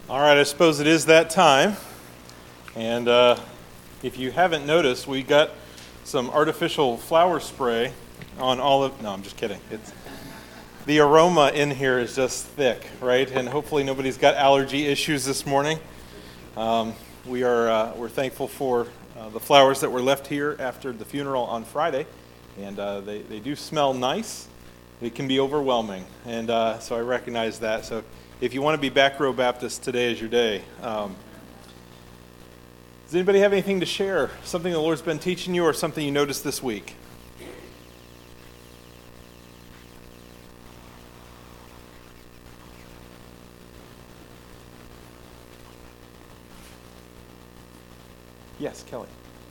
All right, I suppose it is that time. And if you haven't noticed, we got some artificial flower spray on all of... No, I'm just kidding. The aroma in here is just thick, right? And hopefully nobody's got allergy issues this morning. We're thankful for the flowers that were left here after the funeral on Friday. And they do smell nice. It can be overwhelming. And so I recognize that. So if you want to be Back Row Baptist, today is your day. Does anybody have anything to share? Something the Lord's been teaching you or something you noticed this week? Yes, Kelly.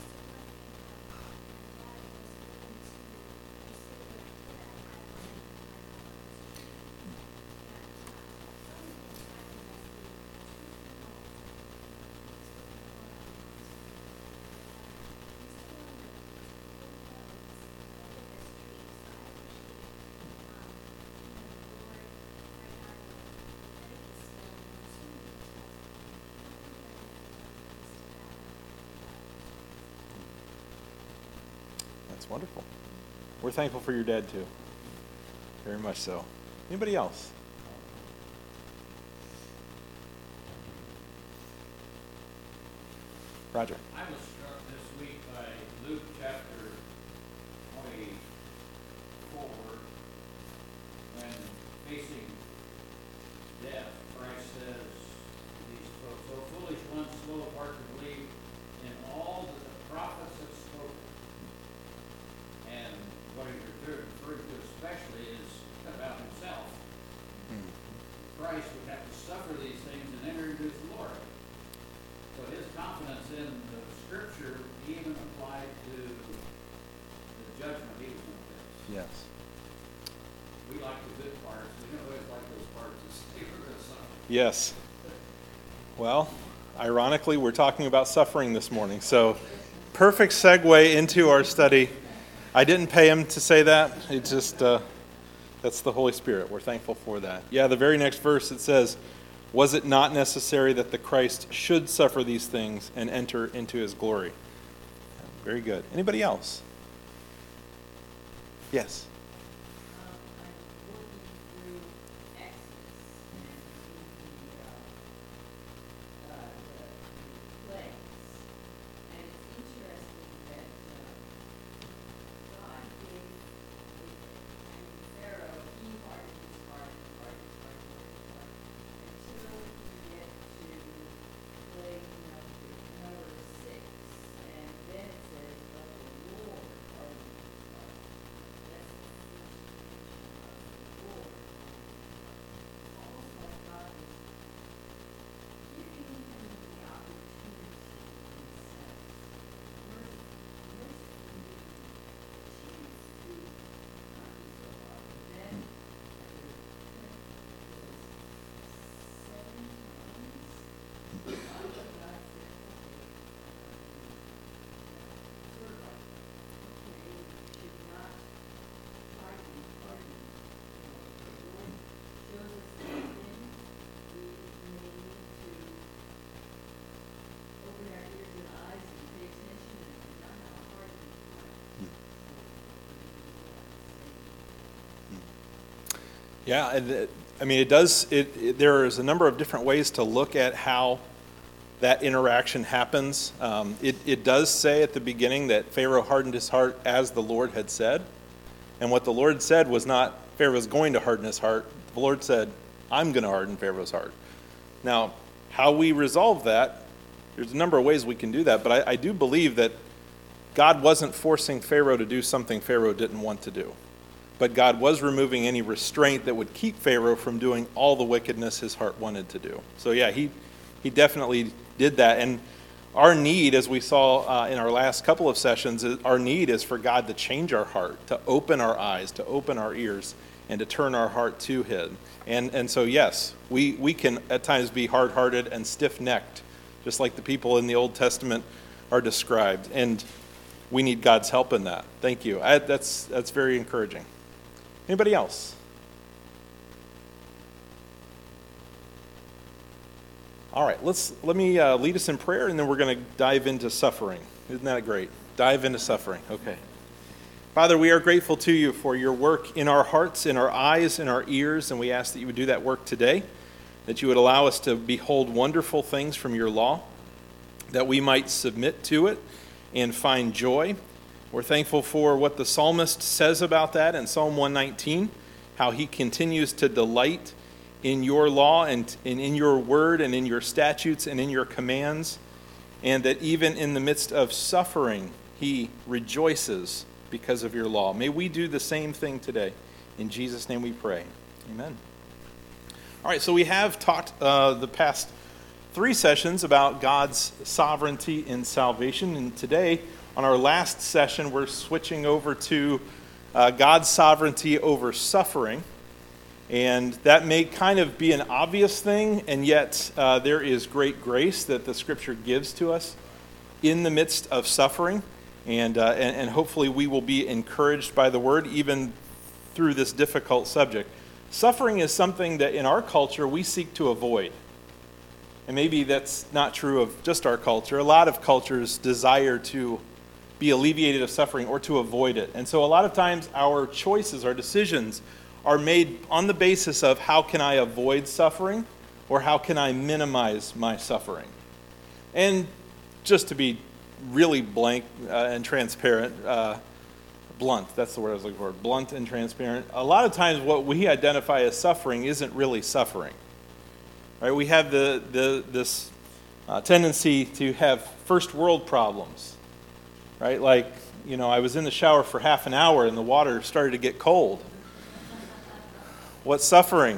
That's wonderful. We're thankful for your dad, too. Very much so. Anybody else? Roger. I was struck this week by Luke chapter 24, when facing death, Christ says to these folks, "O foolish ones, slow of heart to believe in all that the prophets have spoken." And what he's referring to especially is about himself. Christ would have to suffer these things and enter into his glory. So his confidence in the Scripture even applied to the judgment he was going to face. Yes. We like the good parts. We don't always like those parts that stay with us. Yes. Well, ironically, we're talking about suffering this morning. So, perfect segue into our study. I didn't pay him to say that. It's just, that's the Holy Spirit. We're thankful for that. Yeah, the very next verse it says, "Was it not necessary that the Christ should suffer these things and enter into his glory?" Very good. Anybody else? Yes. Yeah, I mean, it does. There is a number of different ways to look at how that interaction happens. It does say at the beginning that Pharaoh hardened his heart as the Lord had said. And what the Lord said was not Pharaoh's going to harden his heart. The Lord said, "I'm going to harden Pharaoh's heart." Now, how we resolve that, there's a number of ways we can do that. But I do believe that God wasn't forcing Pharaoh to do something Pharaoh didn't want to do. But God was removing any restraint that would keep Pharaoh from doing all the wickedness his heart wanted to do. So yeah, he definitely did that. And our need, as we saw in our last couple of sessions, our need is for God to change our heart, to open our eyes, to open our ears, and to turn our heart to him. And so yes, we can at times be hard-hearted and stiff-necked, just like the people in the Old Testament are described. And we need God's help in that. Thank you. That's very encouraging. Anybody else? All right, let me lead us in prayer, and then we're going to dive into suffering. Isn't that great? Dive into suffering. Okay. Father, we are grateful to you for your work in our hearts, in our eyes, in our ears, and we ask that you would do that work today, that you would allow us to behold wonderful things from your law, that we might submit to it and find joy. We're thankful for what the psalmist says about that in Psalm 119, how he continues to delight in your law and in your word and in your statutes and in your commands, and that even in the midst of suffering, he rejoices because of your law. May we do the same thing today. In Jesus' name we pray. Amen. All right, so we have talked the past 3 sessions about God's sovereignty in salvation, and today, on our last session, we're switching over to God's sovereignty over suffering. And that may kind of be an obvious thing, and yet there is great grace that the Scripture gives to us in the midst of suffering. And hopefully we will be encouraged by the Word even through this difficult subject. Suffering is something that in our culture we seek to avoid. And maybe that's not true of just our culture. A lot of cultures desire to be alleviated of suffering or to avoid it. And so a lot of times our choices, our decisions, are made on the basis of how can I avoid suffering or how can I minimize my suffering. And just to be really blank and transparent, blunt, that's the word I was looking for, blunt and transparent. A lot of times what we identify as suffering isn't really suffering. Right? We have this tendency to have first world problems. Right? Like, I was in the shower for half an hour and the water started to get cold. What's suffering?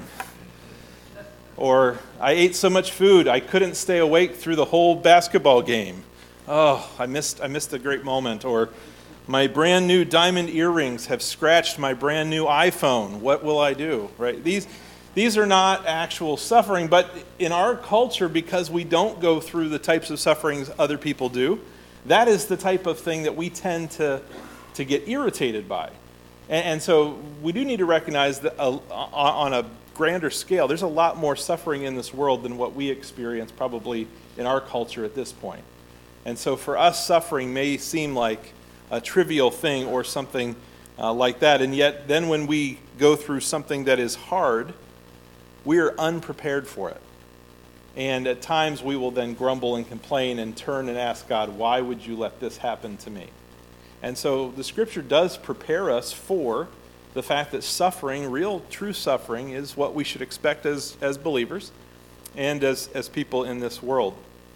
Or I ate so much food I couldn't stay awake through the whole basketball game. Oh, I missed a great moment. Or my brand new diamond earrings have scratched my brand new iPhone. What will I do? Right? These are not actual suffering, but in our culture, because we don't go through the types of sufferings other people do, that is the type of thing that we tend to get irritated by. And so we do need to recognize that on a grander scale, there's a lot more suffering in this world than what we experience probably in our culture at this point. And so for us, suffering may seem like a trivial thing or something like that. And yet then when we go through something that is hard, we are unprepared for it. And at times we will then grumble and complain and turn and ask God, why would you let this happen to me? And so the Scripture does prepare us for the fact that suffering, real, true suffering, is what we should expect as believers and as people in this world.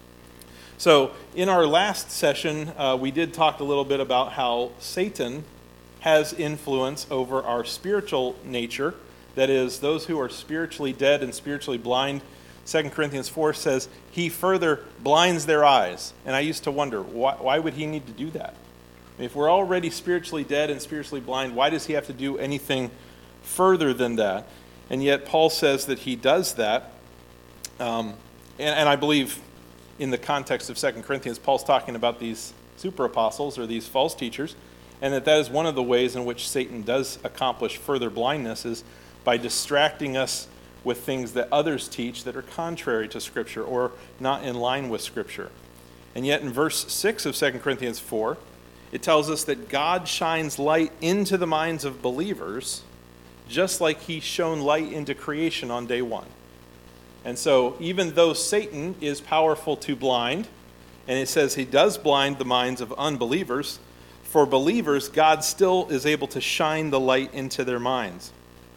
So in our last session, we did talk a little bit about how Satan has influence over our spiritual nature. That is, those who are spiritually dead and spiritually blind. 2 Corinthians 4 says, he further blinds their eyes. And I used to wonder, why would he need to do that? If we're already spiritually dead and spiritually blind, why does he have to do anything further than that? And yet Paul says that he does that. And I believe in the context of 2 Corinthians, Paul's talking about these super apostles or these false teachers, and that is one of the ways in which Satan does accomplish further blindness is by distracting us with things that others teach that are contrary to Scripture or not in line with Scripture. And yet in verse 6 of 2 Corinthians 4, it tells us that God shines light into the minds of believers just like he shone light into creation on day 1. And so even though Satan is powerful to blind, and it says he does blind the minds of unbelievers, for believers, God still is able to shine the light into their minds.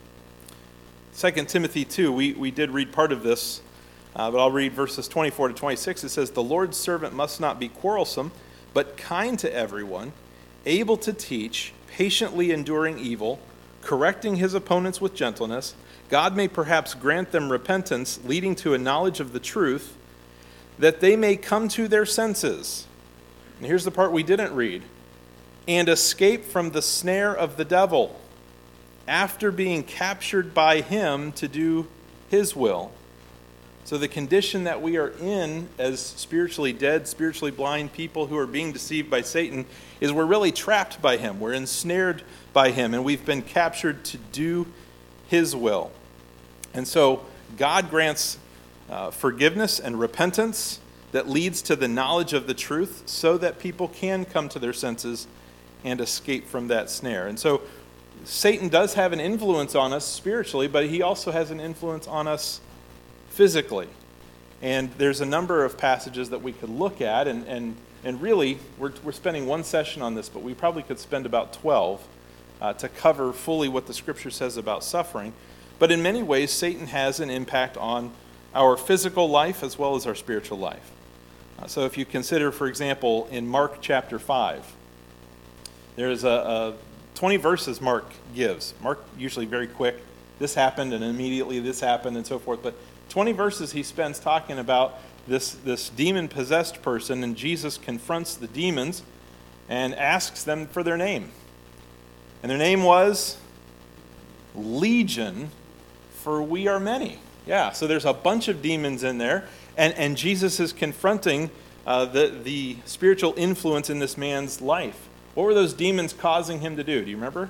2 Timothy 2, we did read part of this, but I'll read verses 24 to 26. It says, the Lord's servant must not be quarrelsome, but kind to everyone, able to teach, patiently enduring evil, correcting his opponents with gentleness. God may perhaps grant them repentance, leading to a knowledge of the truth, that they may come to their senses. And here's the part we didn't read. And escape from the snare of the devil, after being captured by him to do his will. So the condition that we are in as spiritually dead, spiritually blind people who are being deceived by Satan is we're really trapped by him. We're ensnared by him, and we've been captured to do his will. And so God grants forgiveness and repentance that leads to the knowledge of the truth so that people can come to their senses and escape from that snare. And so Satan does have an influence on us spiritually, but he also has an influence on us physically. And there's a number of passages that we could look at, and really, we're spending one session on this, but we probably could spend about 12 to cover fully what the Scripture says about suffering. But in many ways, Satan has an impact on our physical life as well as our spiritual life. So if you consider, for example, in Mark chapter 5, there's 20 verses Mark gives. Mark usually very quick. This happened, and immediately this happened, and so forth. But 20 verses he spends talking about this demon-possessed person, and Jesus confronts the demons and asks them for their name. And their name was Legion, for we are many. Yeah, so there's a bunch of demons in there, and Jesus is confronting the spiritual influence in this man's life. What were those demons causing him to do? Do you remember?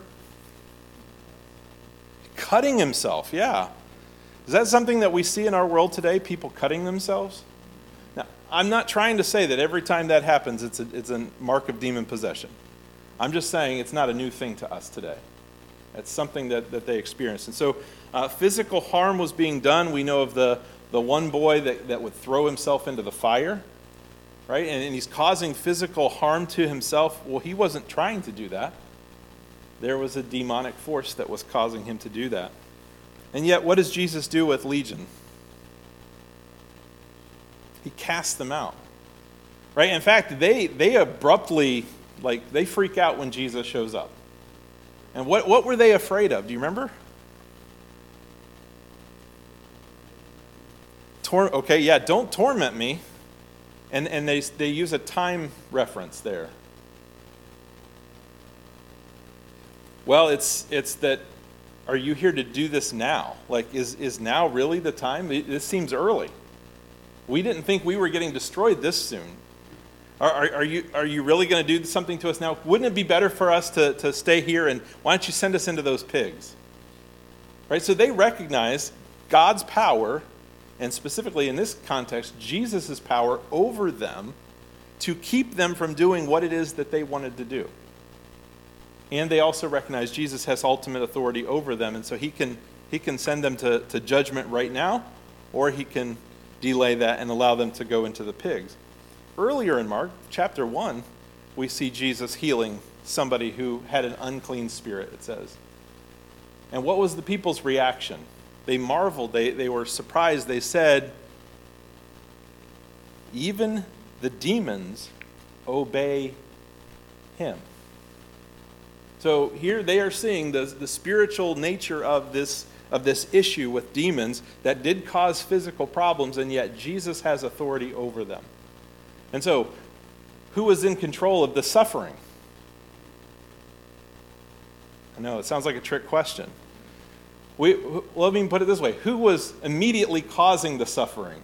Cutting himself, yeah. Is that something that we see in our world today, people cutting themselves? Now, I'm not trying to say that every time that happens, it's a mark of demon possession. I'm just saying it's not a new thing to us today. It's something that they experienced. And so physical harm was being done. We know of the one boy that would throw himself into the fire, right? And he's causing physical harm to himself. Well, he wasn't trying to do that. There was a demonic force that was causing him to do that. And yet, what does Jesus do with Legion? He casts them out, right? In fact, they abruptly, they freak out when Jesus shows up. And what were they afraid of? Do you remember? Don't torment me. And they use a time reference there. Well, it's that, are you here to do this now? Is now really the time? This seems early. We didn't think we were getting destroyed this soon. Are you really going to do something to us now? Wouldn't it be better for us to stay here, and why don't you send us into those pigs? Right? So they recognize God's power, and specifically in this context, Jesus' power over them to keep them from doing what it is that they wanted to do. And they also recognize Jesus has ultimate authority over them, and so he can send them to judgment right now, or he can delay that and allow them to go into the pigs. Earlier in Mark, chapter 1, we see Jesus healing somebody who had an unclean spirit, it says. And what was the people's reaction? They marveled. They were surprised. They said, even the demons obey him. So here they are seeing the spiritual nature of this issue with demons that did cause physical problems, and yet Jesus has authority over them. And so, who was in control of the suffering? I know, it sounds like a trick question. Let me put it this way. Who was immediately causing the suffering?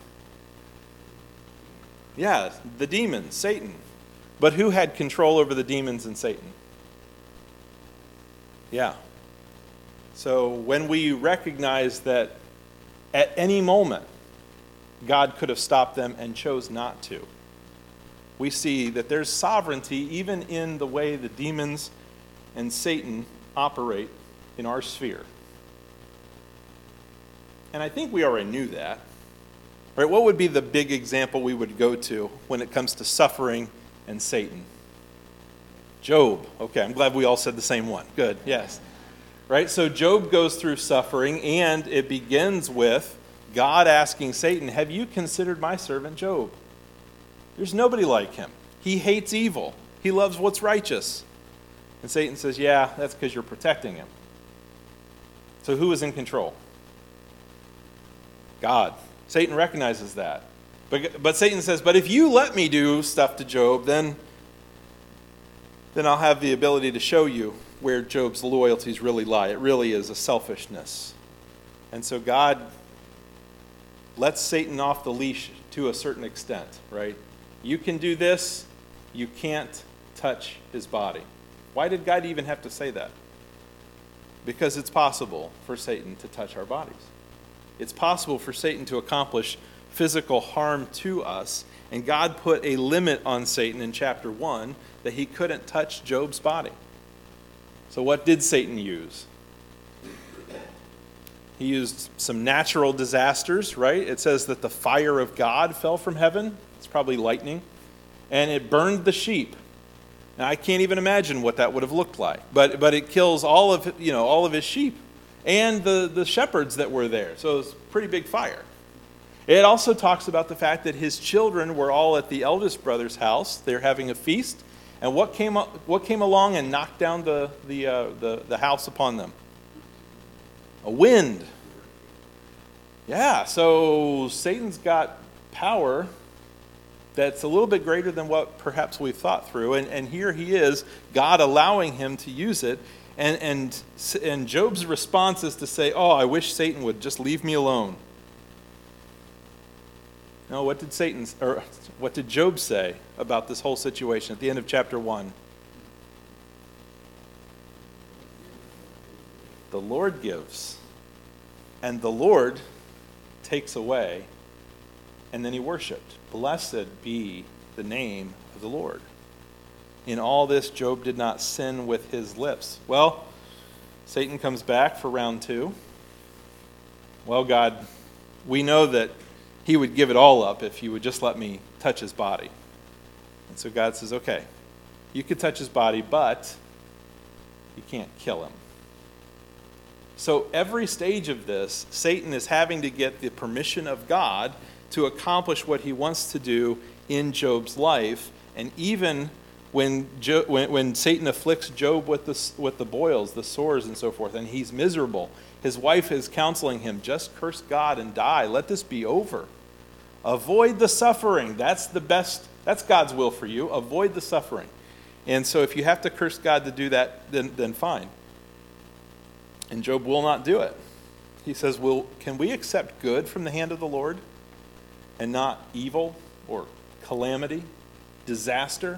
Yeah, the demons, Satan. But who had control over the demons and Satan? Yeah. So when we recognize that at any moment God could have stopped them and chose not to, we see that there's sovereignty even in the way the demons and Satan operate in our sphere. And I think we already knew that. Right? What would be the big example we would go to when it comes to suffering and Satan? Job. Okay, I'm glad we all said the same one. Good, yes. Right? So Job goes through suffering, and it begins with God asking Satan, have you considered my servant Job? There's nobody like him. He hates evil. He loves what's righteous. And Satan says, yeah, that's because you're protecting him. So who is in control? God. Satan recognizes that. But Satan says, but if you let me do stuff to Job, then I'll have the ability to show you where Job's loyalties really lie. It really is a selfishness. And so God lets Satan off the leash to a certain extent, right? You can do this, you can't touch his body. Why did God even have to say that? Because it's possible for Satan to touch our bodies. It's possible for Satan to accomplish physical harm to us. And God put a limit on Satan in chapter 1 that he couldn't touch Job's body. So what did Satan use? He used some natural disasters, right? It says that the fire of God fell from heaven. It's probably lightning. And it burned the sheep. Now, I can't even imagine what that would have looked like. But it kills all of his sheep and the shepherds that were there. So it's a pretty big fire. It also talks about the fact that his children were all at the eldest brother's house. They're having a feast. And what came along and knocked down the house upon them? A wind. Yeah, so Satan's got power that's a little bit greater than what perhaps we've thought through. And here he is, God allowing him to use it. And Job's response is to say, oh, I wish Satan would just leave me alone. No, what did Job say about this whole situation at the end of chapter 1? The Lord gives, and the Lord takes away, and then he worshiped. Blessed be the name of the Lord. In all this, Job did not sin with his lips. Well, Satan comes back for round 2. Well, God, we know that he would give it all up if you would just let me touch his body. And so God says, okay, you could touch his body, but you can't kill him. So every stage of this, Satan is having to get the permission of God to accomplish what he wants to do in Job's life. And even when Satan afflicts Job with the boils, the sores and so forth, and he's miserable, his wife is counseling him, just curse God and die. Let this be over. Avoid the suffering. That's God's will for you. Avoid the suffering. And so if you have to curse God to do that, then fine. And Job will not do it. He says, can we accept good from the hand of the Lord and not evil or calamity, disaster?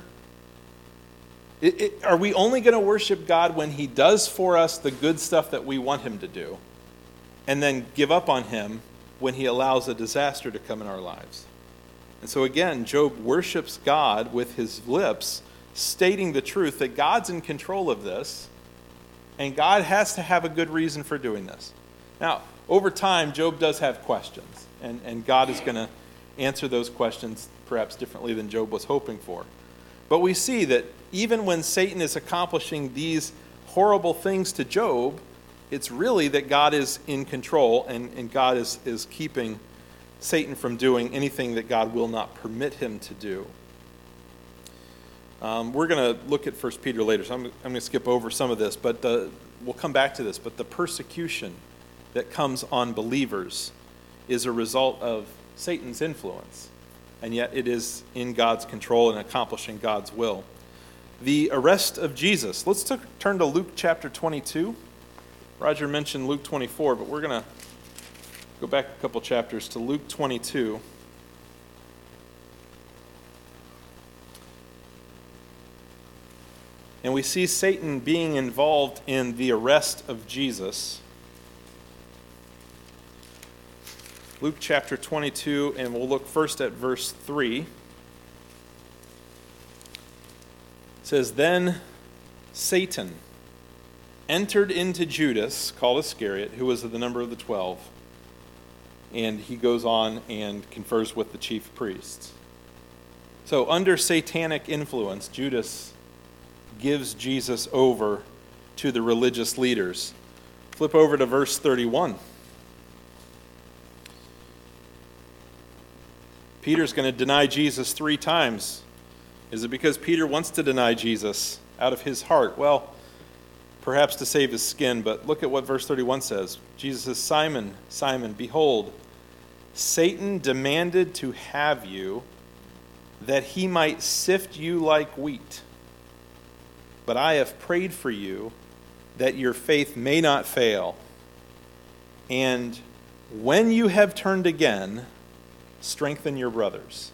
Are we only going to worship God when he does for us the good stuff that we want him to do, and then give up on him when he allows a disaster to come in our lives? And so again, Job worships God with his lips, stating the truth that God's in control of this, and God has to have a good reason for doing this. Now, over time, Job does have questions, and God is going to answer those questions perhaps differently than Job was hoping for. But we see that even when Satan is accomplishing these horrible things to Job, it's really that God is in control, and God is keeping Satan from doing anything that God will not permit him to do. We're going to look at 1 Peter later, so I'm going to skip over some of this, but we'll come back to this. But the persecution that comes on believers is a result of Satan's influence, and yet it is in God's control and accomplishing God's will. The arrest of Jesus. Let's turn to Luke chapter 22. Roger mentioned Luke 24, but we're going to go back a couple chapters to Luke 22. And we see Satan being involved in the arrest of Jesus. Luke chapter 22, and we'll look first at verse 3. It says, Then Satan entered into Judas, called Iscariot, who was of the number of the 12. And he goes on and confers with the chief priests. So under satanic influence, Judas gives Jesus over to the religious leaders. Flip over to verse 31. Peter's going to deny Jesus 3 times. Is it because Peter wants to deny Jesus out of his heart? Well, perhaps to save his skin, but look at what verse 31 says. Jesus says, Simon, Simon, behold, Satan demanded to have you that he might sift you like wheat. But I have prayed for you that your faith may not fail. And when you have turned again, strengthen your brothers.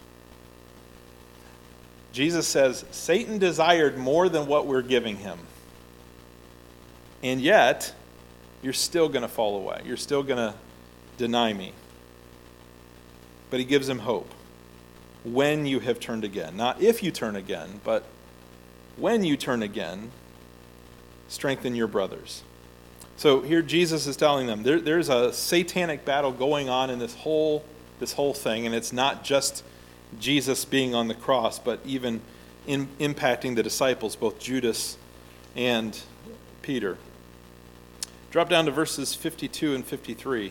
Jesus says, Satan desired more than what we're giving him. And yet, you're still going to fall away. You're still going to deny me. but he gives him hope. When you have turned again. Not if you turn again, but when you turn again, strengthen your brothers. So here Jesus is telling them there's a satanic battle going on in this whole thing, and it's not just Jesus being on the cross, but even impacting the disciples, both Judas and Peter. Drop down to verses 52 and 53.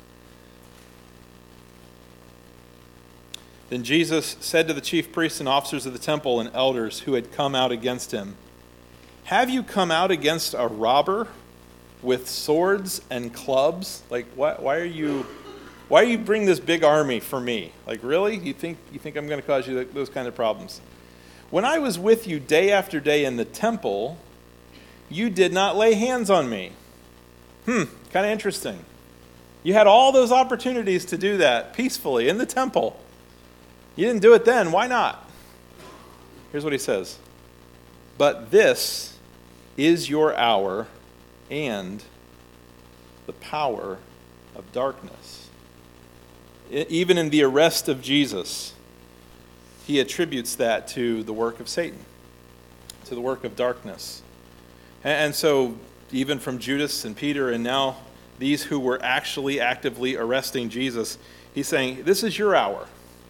Then Jesus said to the chief priests and officers of the temple and elders who had come out against him, "Have you come out against a robber with swords and clubs?" Like, why are you bring this big army for me? Like, really? You think I'm going to cause you those kind of problems? When I was with you day after day in the temple, you did not lay hands on me. Kind of interesting. You had all those opportunities to do that peacefully in the temple. You didn't do it then. Why not? Here's what he says. But this is your hour and the power of darkness. Even in the arrest of Jesus, he attributes that to the work of Satan, to the work of darkness. And so even from Judas and Peter and now these who were actually actively arresting Jesus, he's saying, this is your hour.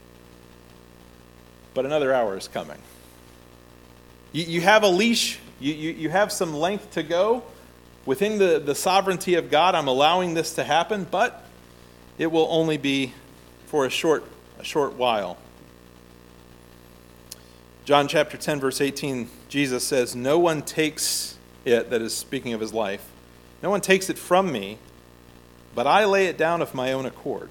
But another hour is coming. You have a leash. You have some length to go. Within the sovereignty of God, I'm allowing this to happen, but it will only be for a short while. John chapter 10, verse 18, Jesus says, "No one takes it," that is speaking of his life, "no one takes it from me, but I lay it down of my own accord."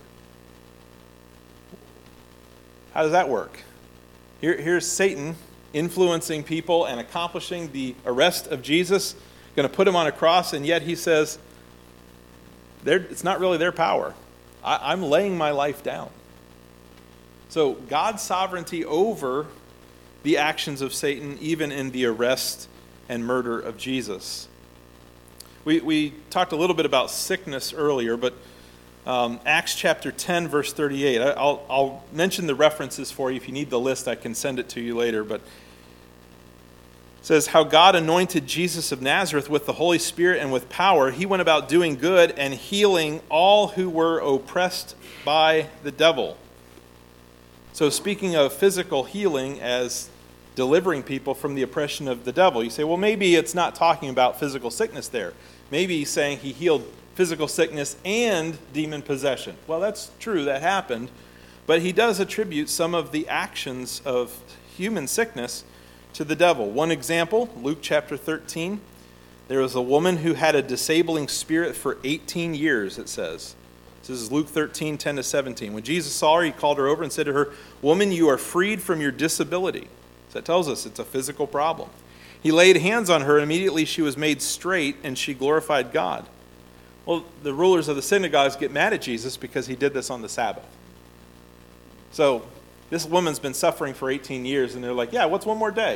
How does that work? Here's Satan influencing people and accomplishing the arrest of Jesus, going to put him on a cross, and yet he says, it's not really their power. I'm laying my life down. So God's sovereignty over the actions of Satan, even in the arrest and murder of Jesus. We talked a little bit about sickness earlier, but Acts chapter 10, verse 38. I'll mention the references for you. If you need the list, I can send it to you later. But it says, "How God anointed Jesus of Nazareth with the Holy Spirit and with power. He went about doing good and healing all who were oppressed by the devil." So speaking of physical healing as delivering people from the oppression of the devil, you say, well, maybe it's not talking about physical sickness there. Maybe he's saying he healed physical sickness and demon possession. Well, that's true, that happened, but he does attribute some of the actions of human sickness to the devil. One example, Luke chapter 13, there was a woman who had a disabling spirit for 18 years, it says. This is Luke 13, 10 to 17. When Jesus saw her, he called her over and said to her, "Woman, you are freed from your disability." So that tells us it's a physical problem. He laid hands on her, and immediately she was made straight, and she glorified God. Well, the rulers of the synagogues get mad at Jesus because he did this on the Sabbath. So this woman's been suffering for 18 years, and they're like, yeah, what's one more day?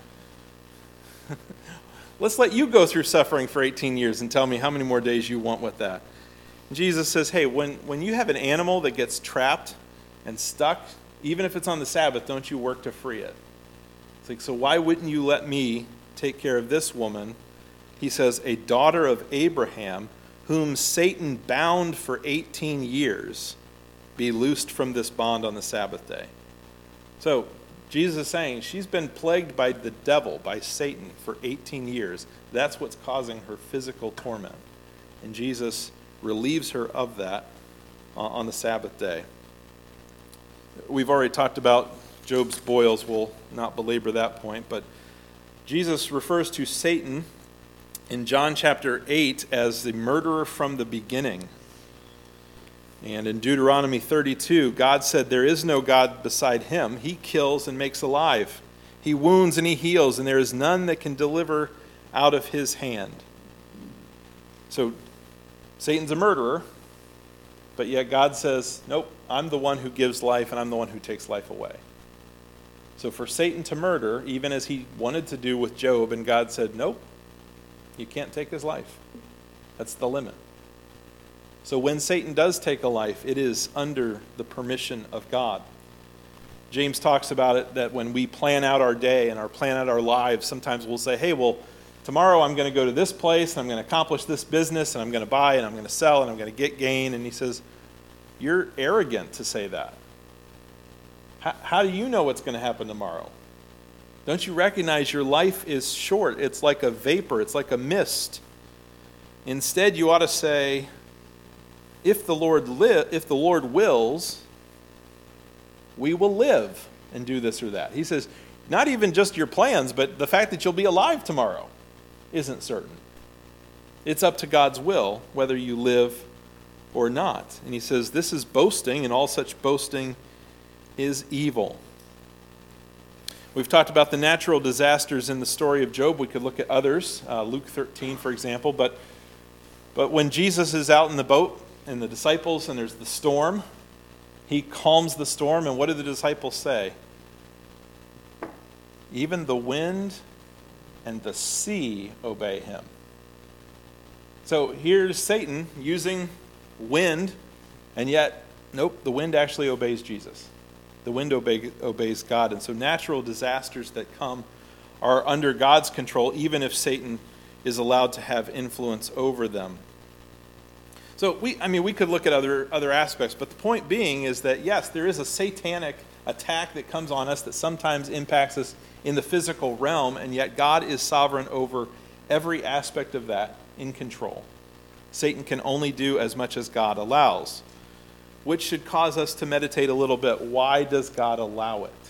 Let's let you go through suffering for 18 years and tell me how many more days you want with that. And Jesus says, hey, when you have an animal that gets trapped and stuck, even if it's on the Sabbath, don't you work to free it? It's like, so why wouldn't you let me take care of this woman? He says, a daughter of Abraham, whom Satan bound for 18 years, be loosed from this bond on the Sabbath day. So Jesus is saying she's been plagued by the devil, by Satan, for 18 years. That's what's causing her physical torment. And Jesus relieves her of that on the Sabbath day. We've already talked about Job's boils. We'll not belabor that point. But Jesus refers to Satan in John chapter 8 as the murderer from the beginning. And in Deuteronomy 32, God said, there is no God beside him. He kills and makes alive. He wounds and he heals, and there is none that can deliver out of his hand. So Satan's a murderer, but yet God says, nope, I'm the one who gives life, and I'm the one who takes life away. So for Satan to murder, even as he wanted to do with Job, and God said, nope, you can't take his life. That's the limit. So when Satan does take a life, it is under the permission of God. James talks about it that when we plan out our day and plan out our lives, sometimes we'll say, hey, well, tomorrow I'm going to go to this place, and I'm going to accomplish this business, and I'm going to buy, and I'm going to sell, and I'm going to get gain. And he says, you're arrogant to say that. How do you know what's going to happen tomorrow? Don't you recognize your life is short? It's like a vapor. It's like a mist. Instead, you ought to say, if the Lord wills, we will live and do this or that. He says, not even just your plans, but the fact that you'll be alive tomorrow isn't certain. It's up to God's will whether you live or not. And he says, this is boasting, and all such boasting is evil. We've talked about the natural disasters in the story of Job. We could look at others, Luke 13, for example. But when Jesus is out in the boat and the disciples, and there's the storm, he calms the storm, and what do the disciples say? Even the wind and the sea obey him. So here's Satan using wind, and yet, nope, the wind actually obeys Jesus. The wind obeys God. And so natural disasters that come are under God's control, even if Satan is allowed to have influence over them. So we could look at other aspects, but the point being is that, yes, there is a satanic attack that comes on us that sometimes impacts us in the physical realm, and yet God is sovereign over every aspect of that, in control. Satan can only do as much as God allows, which should cause us to meditate a little bit. Why does God allow it?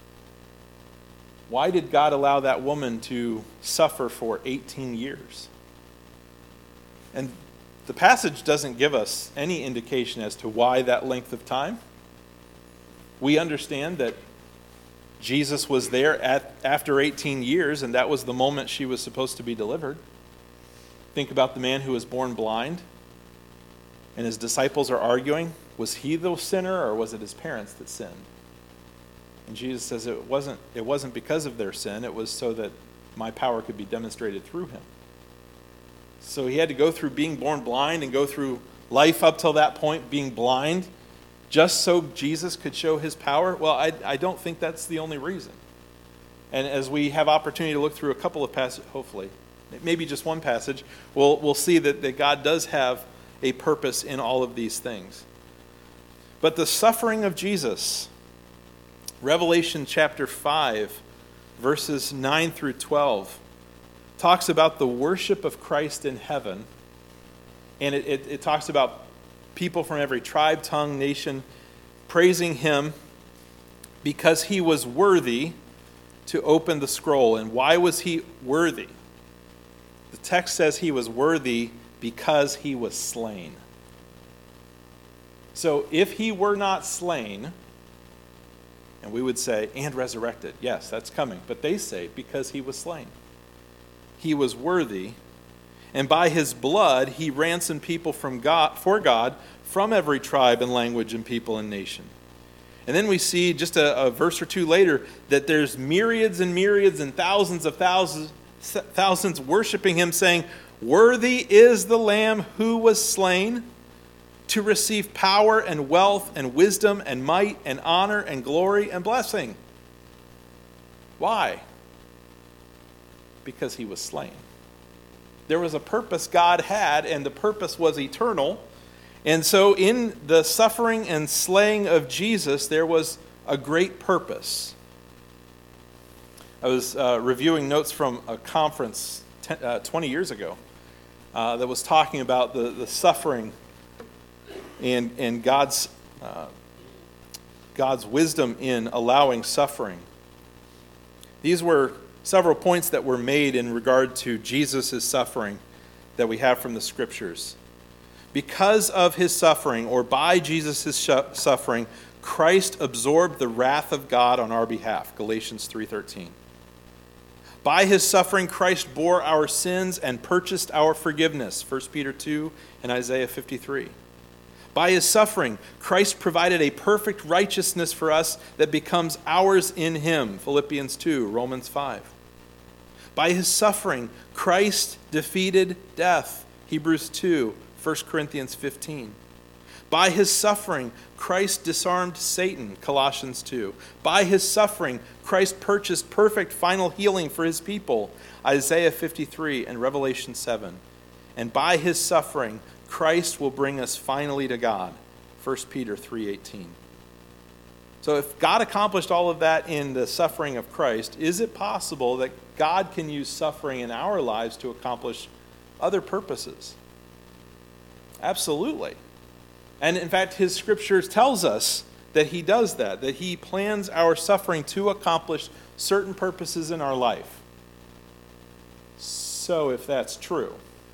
Why did God allow that woman to suffer for 18 years? And the passage doesn't give us any indication as to why that length of time. We understand that Jesus was there after 18 years, and that was the moment she was supposed to be delivered. Think about the man who was born blind, and his disciples are arguing, was he the sinner or was it his parents that sinned? And Jesus says it wasn't because of their sin, it was so that my power could be demonstrated through him. So he had to go through being born blind and go through life up till that point being blind just so Jesus could show his power. Well, I don't think that's the only reason. And as we have opportunity to look through a couple of passages, hopefully, maybe just one passage, we'll see that God does have a purpose in all of these things. But the suffering of Jesus, Revelation chapter 5, verses 9 through 12, talks about the worship of Christ in heaven. And it talks about people from every tribe, tongue, nation praising him because he was worthy to open the scroll. And why was he worthy? The text says he was worthy because he was slain. So if he were not slain, and we would say, and resurrected, yes, that's coming. But they say, because he was slain. He was worthy, and by his blood he ransomed people for God from every tribe and language and people and nation. And then we see just a verse or two later that there's myriads and myriads and thousands of thousands worshiping him, saying, worthy is the Lamb who was slain to receive power and wealth and wisdom and might and honor and glory and blessing. Why? Because he was slain. There was a purpose God had, and the purpose was eternal. And so in the suffering and slaying of Jesus, there was a great purpose. I was reviewing notes from a conference 20 years ago that was talking about the suffering and God's wisdom in allowing suffering. These were several points that were made in regard to Jesus' suffering that we have from the Scriptures. Because of his suffering, or by Jesus' suffering, Christ absorbed the wrath of God on our behalf, Galatians 3:13. By his suffering, Christ bore our sins and purchased our forgiveness, 1 Peter 2 and Isaiah 53. By his suffering, Christ provided a perfect righteousness for us that becomes ours in him, Philippians 2, Romans 5. By his suffering, Christ defeated death, Hebrews 2, 1 Corinthians 15. By his suffering, Christ disarmed Satan, Colossians 2. By his suffering, Christ purchased perfect final healing for his people, Isaiah 53 and Revelation 7. And by his suffering, Christ will bring us finally to God, 1 Peter 3:18. So if God accomplished all of that in the suffering of Christ, is it possible that God can use suffering in our lives to accomplish other purposes? Absolutely. And in fact, his scriptures tells us that he does that he plans our suffering to accomplish certain purposes in our life. So if that's true,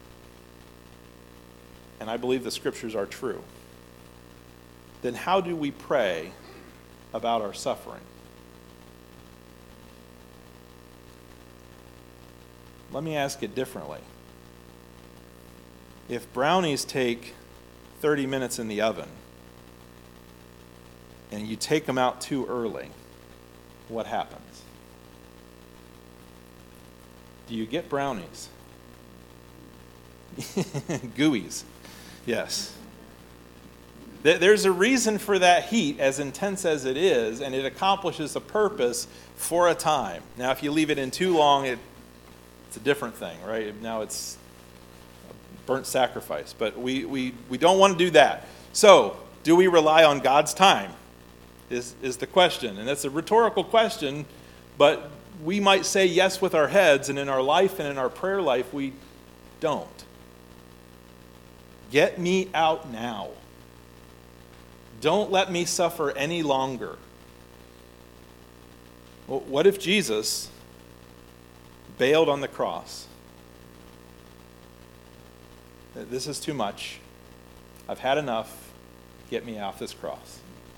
and I believe the scriptures are true, then how do we pray about our suffering? Let me ask it differently. If brownies take 30 minutes in the oven and you take them out too early, what happens? Do you get brownies? Gooeyes. Yes. There's a reason for that heat, as intense as it is, and it accomplishes a purpose for a time. Now, if you leave it in too long, it's a different thing, right? Now it's a burnt sacrifice. But we don't want to do that. So, do we rely on God's time? Is the question. And that's a rhetorical question, but we might say yes with our heads, and in our life and in our prayer life, we don't. Get me out now. Don't let me suffer any longer. Well, what if Jesus bailed on the cross? This is too much. I've had enough. Get me off this cross.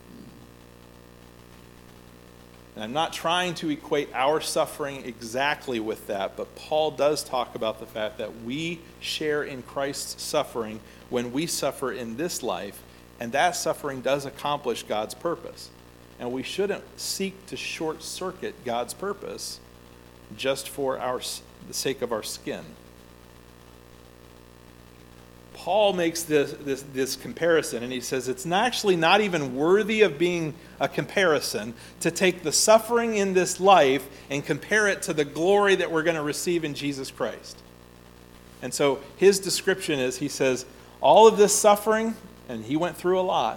And I'm not trying to equate our suffering exactly with that, but Paul does talk about the fact that we share in Christ's suffering when we suffer in this life, and that suffering does accomplish God's purpose. And we shouldn't seek to short-circuit God's purpose just for the sake of our skin. Paul makes this comparison, and he says it's actually not even worthy of being a comparison to take the suffering in this life and compare it to the glory that we're going to receive in Jesus Christ. And so his description is, he says, all of this suffering, and he went through a lot,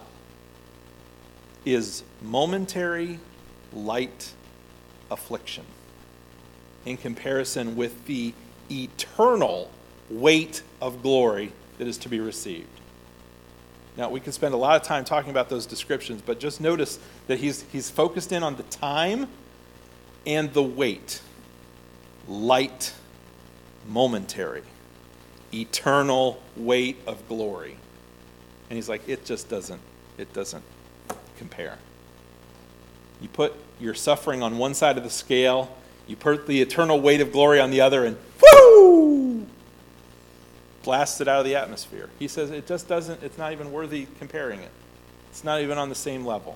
is momentary, light affliction in comparison with the eternal weight of glory that is to be received. Now, we could spend a lot of time talking about those descriptions, but just notice that he's focused in on the time and the weight. Light, momentary, eternal weight of glory. And he's like, it doesn't compare. You put your suffering on one side of the scale, you put the eternal weight of glory on the other, and whoo! Blast it out of the atmosphere. He says it's not even worthy comparing it. It's not even on the same level.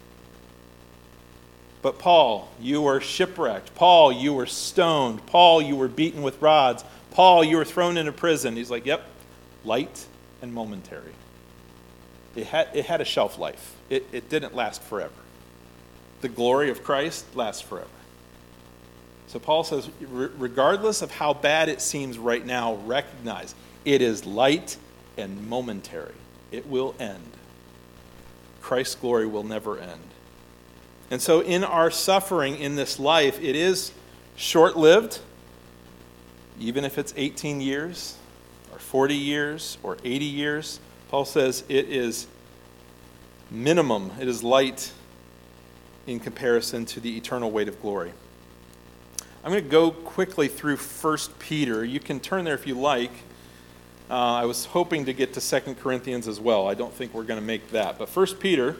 But Paul, you were shipwrecked. Paul, you were stoned. Paul, you were beaten with rods. Paul, you were thrown into prison. He's like, yep, light and momentary. It had a shelf life. It didn't last forever. The glory of Christ lasts forever. So Paul says, regardless of how bad it seems right now, recognize it is light and momentary. It will end. Christ's glory will never end. And so in our suffering in this life, it is short-lived, even if it's 18 years or 40 years or 80 years. Paul says it is minimum. It is light in comparison to the eternal weight of glory. I'm going to go quickly through 1 Peter. You can turn there if you like. I was hoping to get to 2 Corinthians as well. I don't think we're going to make that. But 1 Peter.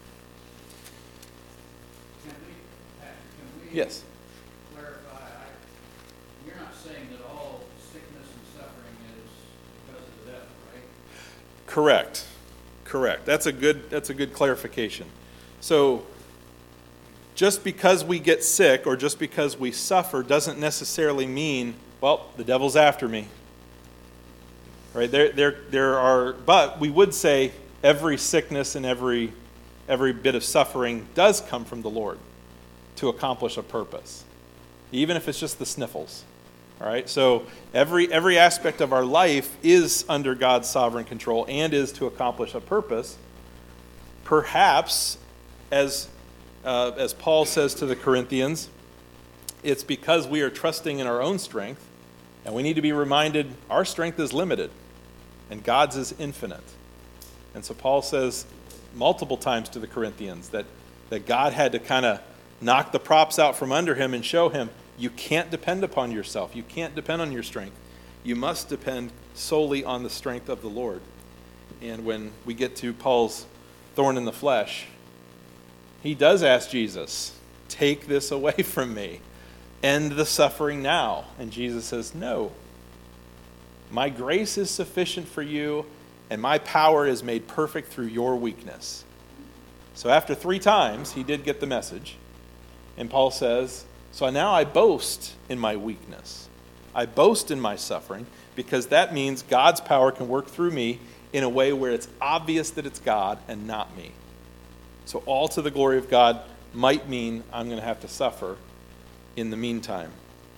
Can we Yes. clarify? You're not saying that all sickness and suffering is because of the devil, right? Correct. That's a good clarification. So just because we get sick or just because we suffer doesn't necessarily mean, well, the devil's after me. right? But we would say every sickness and every bit of suffering does come from the Lord to accomplish a purpose, even if it's just the sniffles. All right, so every aspect of our life is under God's sovereign control and is to accomplish a purpose. Perhaps, as Paul says to the Corinthians, it's because we are trusting in our own strength, and we need to be reminded our strength is limited, and God's is infinite. And so Paul says multiple times to the Corinthians that God had to kind of knock the props out from under him and show him, you can't depend upon yourself. You can't depend on your strength. You must depend solely on the strength of the Lord. And when we get to Paul's thorn in the flesh, he does ask Jesus, take this away from me. End the suffering now. And Jesus says, no. My grace is sufficient for you, and my power is made perfect through your weakness. So after 3 times, he did get the message. And Paul says, so now I boast in my weakness. I boast in my suffering, because that means God's power can work through me in a way where it's obvious that it's God and not me. So all to the glory of God might mean I'm going to have to suffer in the meantime.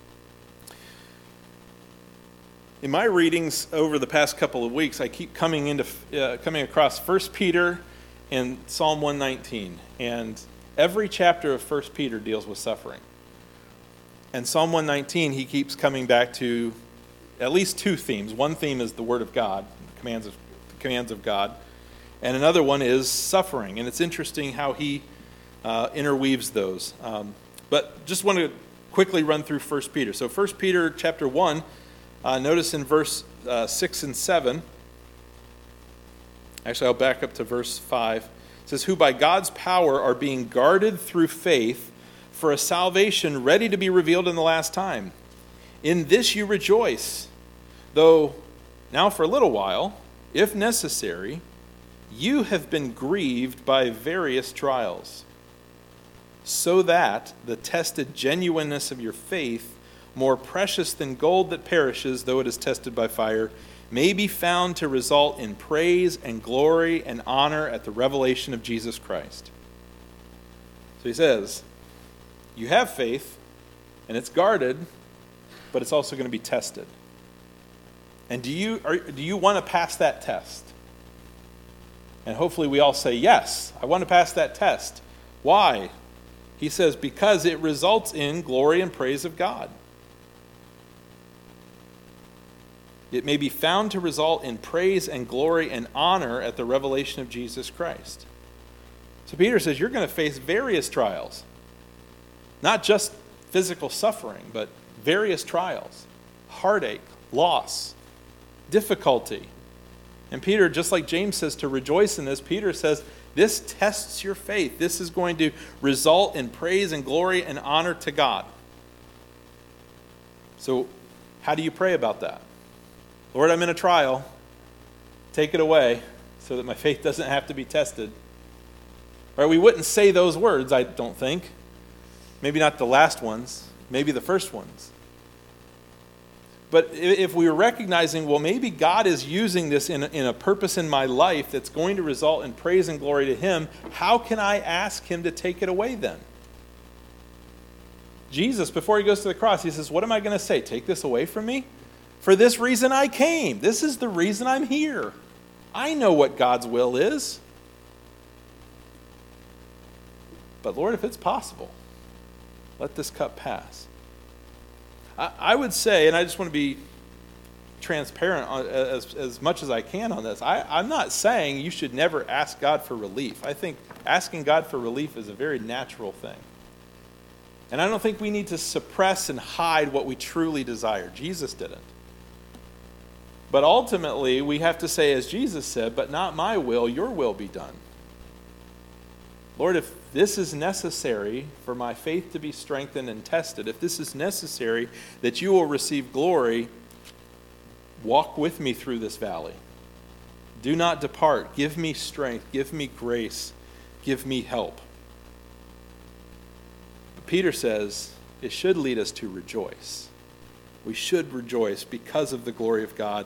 In my readings over the past couple of weeks, I keep coming across 1 Peter and Psalm 119. And every chapter of 1 Peter deals with suffering. And Psalm 119, he keeps coming back to at least 2 themes. One theme is the Word of God, the commands of God. And another one is suffering. And it's interesting how he interweaves those. But just want to quickly run through 1 Peter. So 1 Peter chapter 1, notice in verse 6 and 7. Actually, I'll back up to verse 5. It says, who by God's power are being guarded through faith for a salvation ready to be revealed in the last time. In this you rejoice, though now for a little while, if necessary, you have been grieved by various trials, so that the tested genuineness of your faith, more precious than gold that perishes, though it is tested by fire, may be found to result in praise and glory and honor at the revelation of Jesus Christ. So he says, you have faith, and it's guarded, but it's also going to be tested. And do you want to pass that test? And hopefully we all say, yes, I want to pass that test. Why? He says, because it results in glory and praise of God. It may be found to result in praise and glory and honor at the revelation of Jesus Christ. So Peter says, you're going to face various trials. Not just physical suffering, but various trials, heartache, loss, difficulty. And Peter, just like James says to rejoice in this, Peter says this tests your faith. This is going to result in praise and glory and honor to God. So how do you pray about that? Lord, I'm in a trial. Take it away so that my faith doesn't have to be tested. Right? We wouldn't say those words, I don't think. Maybe not the last ones, maybe the first ones. But if we were recognizing, well, maybe God is using this in a purpose in my life that's going to result in praise and glory to him, how can I ask him to take it away then? Jesus, before he goes to the cross, he says, what am I going to say? Take this away from me? For this reason I came. This is the reason I'm here. I know what God's will is. But Lord, if it's possible, let this cup pass. I would say, and I just want to be transparent as much as I can on this, I'm not saying you should never ask God for relief. I think asking God for relief is a very natural thing. And I don't think we need to suppress and hide what we truly desire. Jesus didn't. But ultimately, we have to say, as Jesus said, but not my will, your will be done. Lord, if this is necessary for my faith to be strengthened and tested, if this is necessary that you will receive glory, walk with me through this valley. Do not depart. Give me strength. Give me grace. Give me help. But Peter says it should lead us to rejoice. We should rejoice because of the glory of God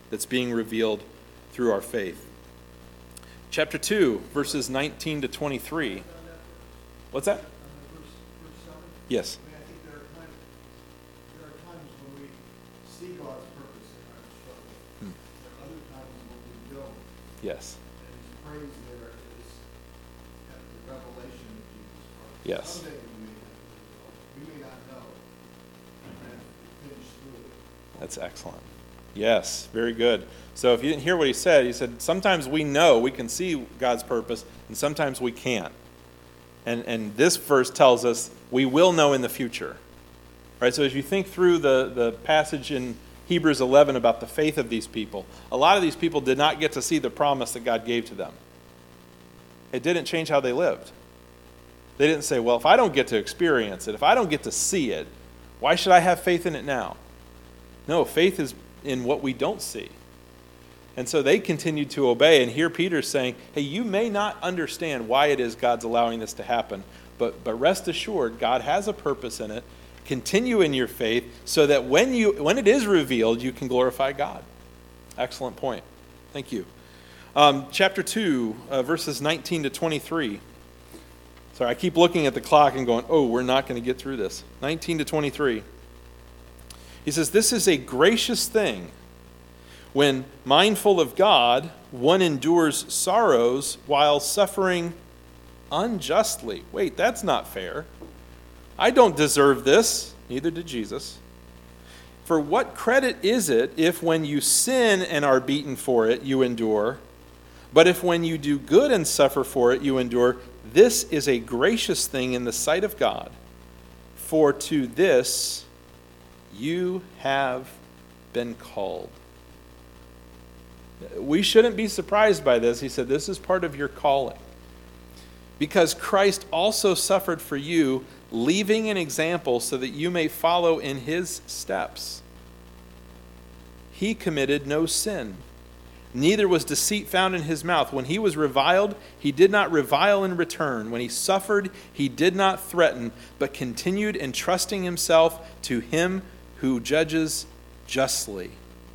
that's being revealed through our faith. Chapter 2, verses 19 to 23. What's that? Verse 7. Yes. I mean, I think there are times when we see God's purpose in our struggle. There are other times when we don't. Yes. And his praise there is kind of the revelation of Jesus Christ. Yes. Someday we may not know. And finish through it. That's excellent. Yes, very good. So if you didn't hear what he said sometimes we know, we can see God's purpose, and sometimes we can't. And this verse tells us we will know in the future. Right? So as you think through the passage in Hebrews 11 about the faith of these people, a lot of these people did not get to see the promise that God gave to them. It didn't change how they lived. They didn't say, well, if I don't get to experience it, if I don't get to see it, why should I have faith in it now? No, faith is in what we don't see. And so they continued to obey. And here Peter's saying, hey, you may not understand why it is God's allowing this to happen, but rest assured, God has a purpose in it. Continue in your faith so that when it is revealed, you can glorify God. Excellent point. Thank you. Chapter 2, verses 19 to 23. Sorry, I keep looking at the clock and going, oh, we're not going to get through this. 19 to 23. He says, this is a gracious thing when, mindful of God, one endures sorrows while suffering unjustly. Wait, that's not fair. I don't deserve this. Neither did Jesus. For what credit is it if when you sin and are beaten for it, you endure? But if when you do good and suffer for it, you endure, this is a gracious thing in the sight of God. For to this you have been called. We shouldn't be surprised by this. He said, this is part of your calling. Because Christ also suffered for you, leaving an example so that you may follow in his steps. He committed no sin. Neither was deceit found in his mouth. When he was reviled, he did not revile in return. When he suffered, he did not threaten, but continued entrusting himself to him who judges justly.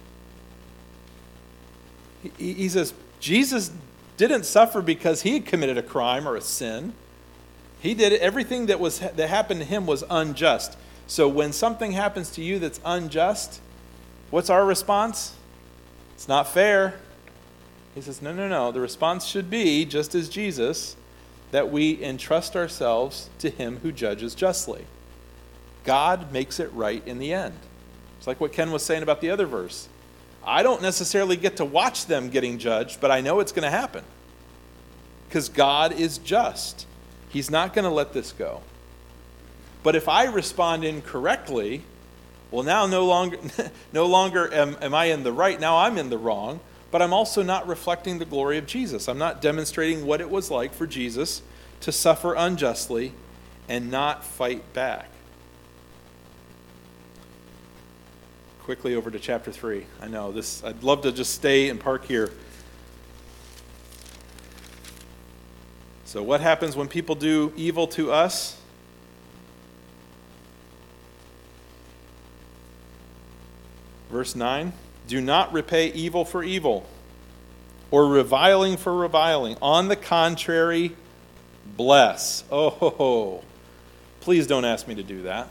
He says, Jesus didn't suffer because he had committed a crime or a sin. He did it. Everything that happened to him was unjust. So when something happens to you that's unjust, what's our response? It's not fair. He says, no. The response should be, just as Jesus, that we entrust ourselves to him who judges justly. God makes it right in the end. It's like what Ken was saying about the other verse. I don't necessarily get to watch them getting judged, but I know it's going to happen. Because God is just. He's not going to let this go. But if I respond incorrectly, well, now no longer am I in the right, now I'm in the wrong, but I'm also not reflecting the glory of Jesus. I'm not demonstrating what it was like for Jesus to suffer unjustly and not fight back. Quickly over to chapter 3. I know this, I'd love to just stay and park here. So what happens when people do evil to us? Verse 9, do not repay evil for evil or reviling for reviling. On the contrary, bless. Oh, please don't ask me to do that.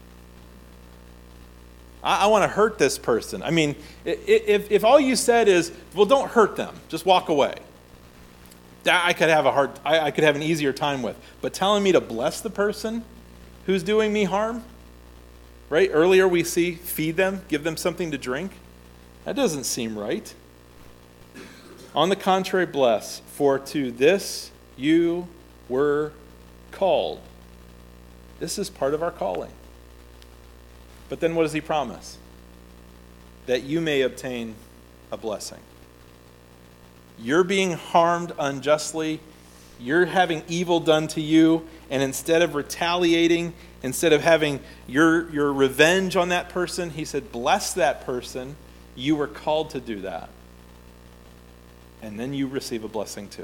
I want to hurt this person. I mean, if all you said is, well, don't hurt them, just walk away. That I could have an easier time with. But telling me to bless the person who's doing me harm, right? Earlier we see feed them, give them something to drink. That doesn't seem right. On the contrary, bless, for to this you were called. This is part of our calling. But then what does he promise? That you may obtain a blessing. You're being harmed unjustly. You're having evil done to you. And instead of retaliating, instead of having your revenge on that person, he said, bless that person. You were called to do that. And then you receive a blessing too.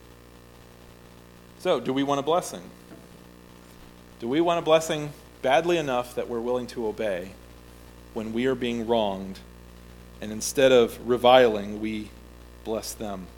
So, do we want a blessing? Do we want a blessing badly enough that we're willing to obey when we are being wronged And instead of reviling, we bless them.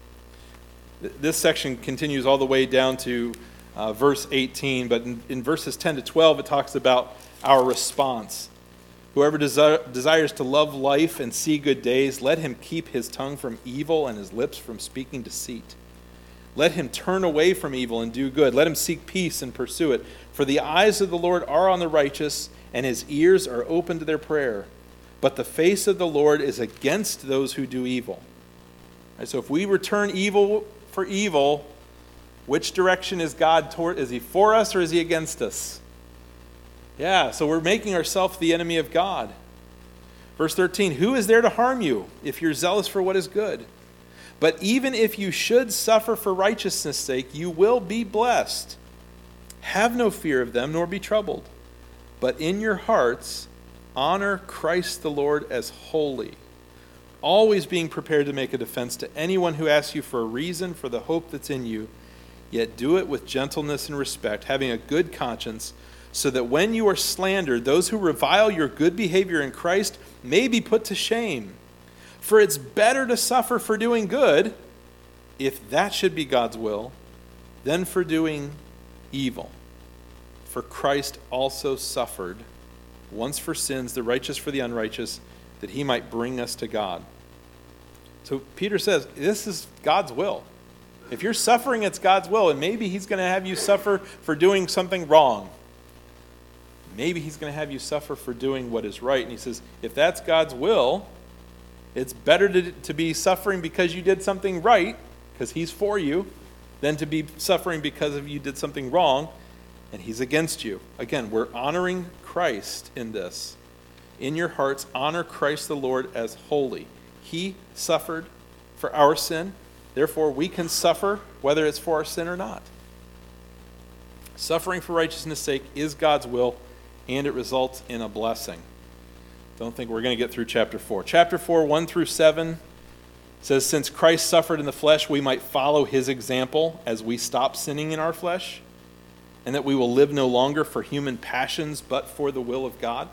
This section continues all the way down to verse 18, but in verses 10 to 12, it talks about our response. Whoever desires to love life and see good days, let him keep his tongue from evil and his lips from speaking deceit. Let him turn away from evil and do good. Let him seek peace and pursue it. For the eyes of the Lord are on the righteous, and his ears are open to their prayer. But the face of the Lord is against those who do evil. Right, so if we return evil for evil, which direction is God toward? Is he for us or is he against us? Yeah, so we're making ourselves the enemy of God. Verse 13, who is there to harm you if you're zealous for what is good? But even if you should suffer for righteousness' sake, you will be blessed. Have no fear of them, nor be troubled. But in your hearts, honor Christ the Lord as holy, always being prepared to make a defense to anyone who asks you for a reason for the hope that's in you, yet do it with gentleness and respect, having a good conscience, so that when you are slandered, those who revile your good behavior in Christ may be put to shame. For it's better to suffer for doing good, if that should be God's will, than for doing evil. For Christ also suffered once for sins, the righteous for the unrighteous, that he might bring us to God. So Peter says, this is God's will. If you're suffering, it's God's will, and maybe he's going to have you suffer for doing something wrong. Maybe he's going to have you suffer for doing what is right. And he says, if that's God's will, it's better to be suffering because you did something right, because he's for you, than to be suffering because of you did something wrong, and he's against you. Again, we're honoring Christ in this. In your hearts, honor Christ the Lord as holy. He suffered for our sin. Therefore, we can suffer whether it's for our sin or not. Suffering for righteousness' sake is God's will, and it results in a blessing. Don't think we're going to get through chapter 4. Chapter 4, 1 through 7 says, since Christ suffered in the flesh, we might follow his example as we stop sinning in our flesh, and that we will live no longer for human passions, but for the will of God.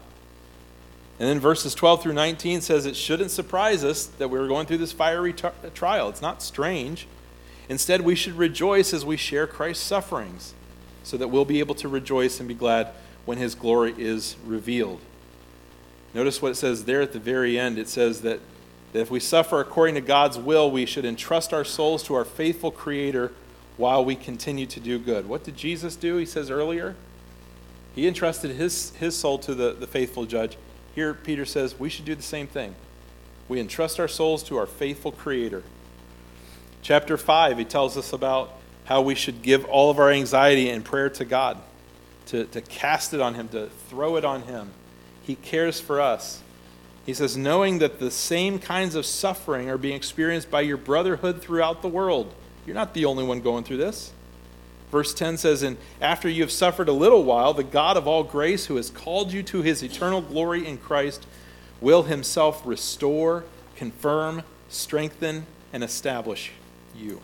And then verses 12 through 19 says it shouldn't surprise us that we're going through this fiery trial. It's not strange. Instead, we should rejoice as we share Christ's sufferings, so that we'll be able to rejoice and be glad when his glory is revealed. Notice what it says there at the very end. It says that if we suffer according to God's will, we should entrust our souls to our faithful Creator while we continue to do good. What did Jesus do? He says earlier, he entrusted his soul to the faithful judge. Here, Peter says we should do the same thing. We entrust our souls to our faithful Creator. Chapter 5, he tells us about how we should give all of our anxiety and prayer to God, to cast it on him, to throw it on him. He cares for us. He says, knowing that the same kinds of suffering are being experienced by your brotherhood throughout the world. You're not the only one going through this. Verse 10 says, and after you have suffered a little while, the God of all grace, who has called you to his eternal glory in Christ, will himself restore, confirm, strengthen, and establish you.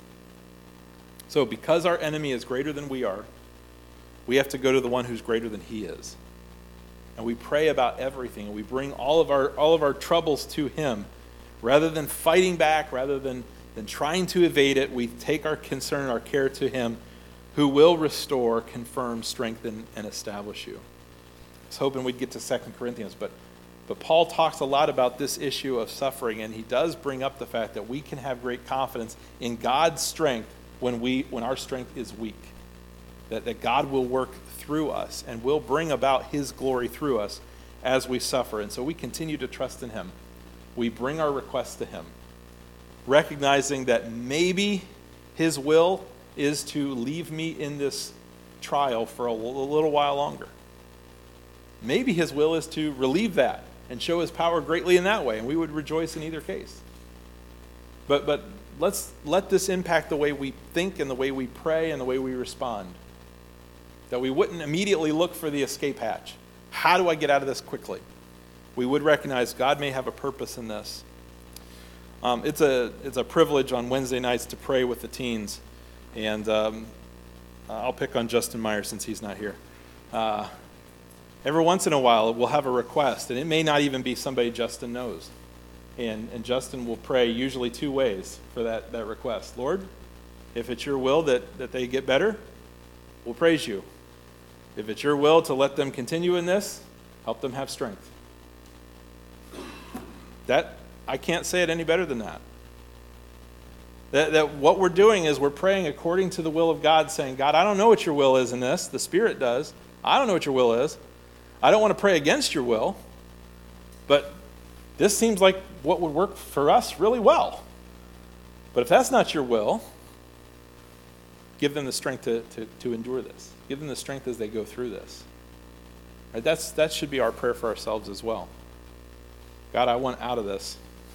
So because our enemy is greater than we are, we have to go to the one who's greater than he is. And we pray about everything, and we bring all of our troubles to him. Rather than fighting back, rather than trying to evade it, we take our concern, our care to him, who will restore, confirm, strengthen, and establish you. I was hoping we'd get to 2 Corinthians, but Paul talks a lot about this issue of suffering, and he does bring up the fact that we can have great confidence in God's strength when our strength is weak. That God will work through us and will bring about his glory through us as we suffer. And so we continue to trust in him. We bring our requests to him, recognizing that maybe his will is to leave me in this trial for a little while longer. Maybe his will is to relieve that and show his power greatly in that way, and we would rejoice in either case. But let's let this impact the way we think and the way we pray and the way we respond. That we wouldn't immediately look for the escape hatch. How do I get out of this quickly? We would recognize God may have a purpose in this. It's a privilege on Wednesday nights to pray with the teens. And I'll pick on Justin Meyer since he's not here. Every once in a while, we'll have a request, and it may not even be somebody Justin knows. And Justin will pray usually two ways for that request. Lord, if it's your will that they get better, we'll praise you. If it's your will to let them continue in this, help them have strength. That, I can't say it any better than that. That what we're doing is we're praying according to the will of God, saying, God, I don't know what your will is in this. The Spirit does. I don't know what your will is. I don't want to pray against your will, but this seems like what would work for us really well. But if that's not your will, give them the strength to endure this. Give them the strength as they go through this. Right? That should be our prayer for ourselves as well. God, I want out of this.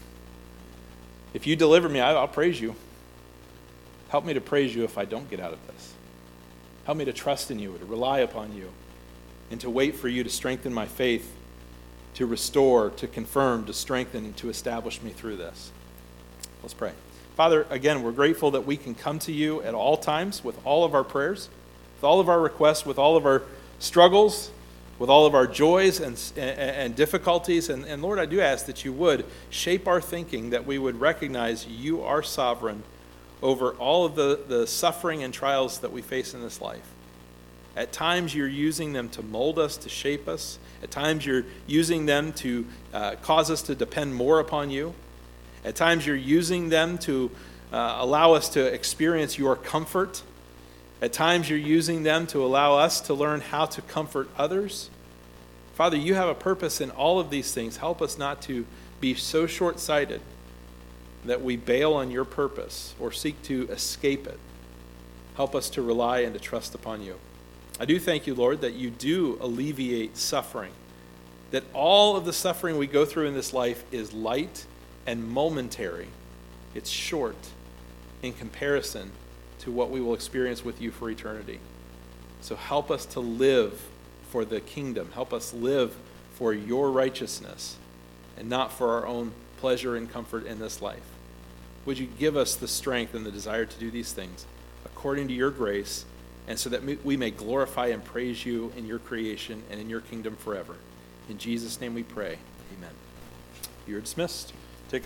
If you deliver me, I'll praise you. Help me to praise you if I don't get out of this. Help me to trust in you, to rely upon you, and to wait for you to strengthen my faith, to restore, to confirm, to strengthen, and to establish me through this. Let's pray. Father, again, we're grateful that we can come to you at all times with all of our prayers, with all of our requests, with all of our struggles, with all of our joys and difficulties. And Lord, I do ask that you would shape our thinking, that we would recognize you are sovereign over all of the suffering and trials that we face in this life. At times you're using them to mold us, to shape us. At times you're using them to cause us to depend more upon you. At times you're using them to allow us to experience your comfort. At times you're using them to allow us to learn how to comfort others. Father, you have a purpose in all of these things. Help us not to be so short-sighted that we bail on your purpose or seek to escape it. Help us to rely and to trust upon you. I do thank you, Lord, that you do alleviate suffering, that all of the suffering we go through in this life is light and momentary. It's short in comparison to what we will experience with you for eternity. So help us to live for the kingdom. Help us live for your righteousness and not for our own pleasure and comfort in this life. Would you give us the strength and the desire to do these things according to your grace, and so that we may glorify and praise you in your creation and in your kingdom forever. In Jesus' name we pray. Amen. You're dismissed.